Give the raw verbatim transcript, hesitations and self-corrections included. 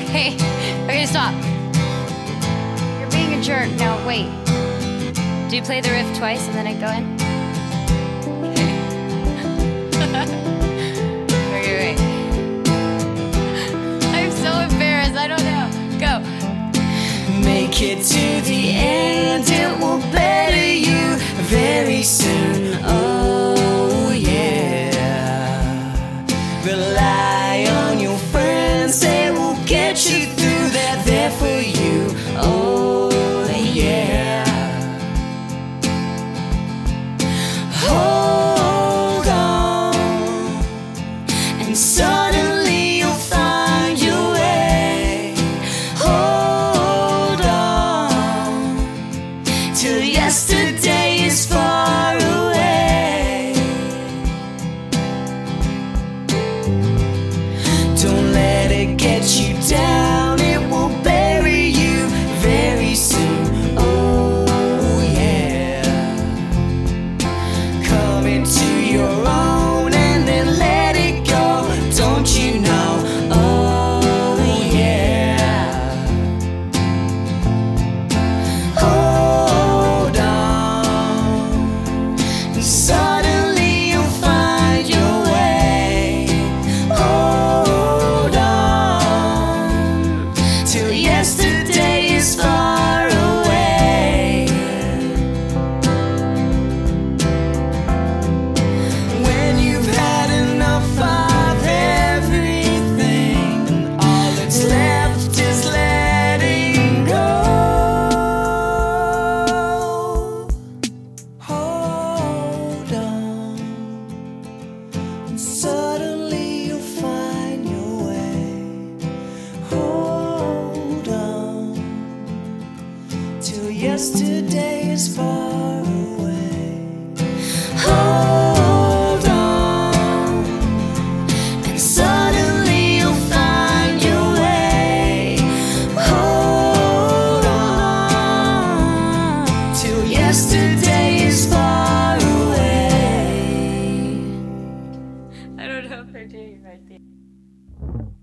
Hey, okay, stop. You're being a jerk. Now, wait. Do you play the riff twice and then I go in? Okay, wait. I'm so embarrassed. I don't know. Go. Make it to the end, it will better you very soon. Oh yeah. Rely on your friends, they will get you through. They're there for you. Oh yeah. Hold on, and suddenly you'll find your way. Hold on, till yesterday is far away. Don't let it get you down, it will bury you very soon. Oh yeah. Come into your own and then let it go, don't you know? Oh yeah. Hold on, and suddenly you'll find your way. Hold on, till yesterday is far away. When you've had enough of everything, and all that's left is letting go. Hold on, and suddenly you'll find your way. Hold on, till yesterday is far away. Hold on, and suddenly you'll find your way. Hold on, till yesterday is far away. I don't know if they're doing it right there.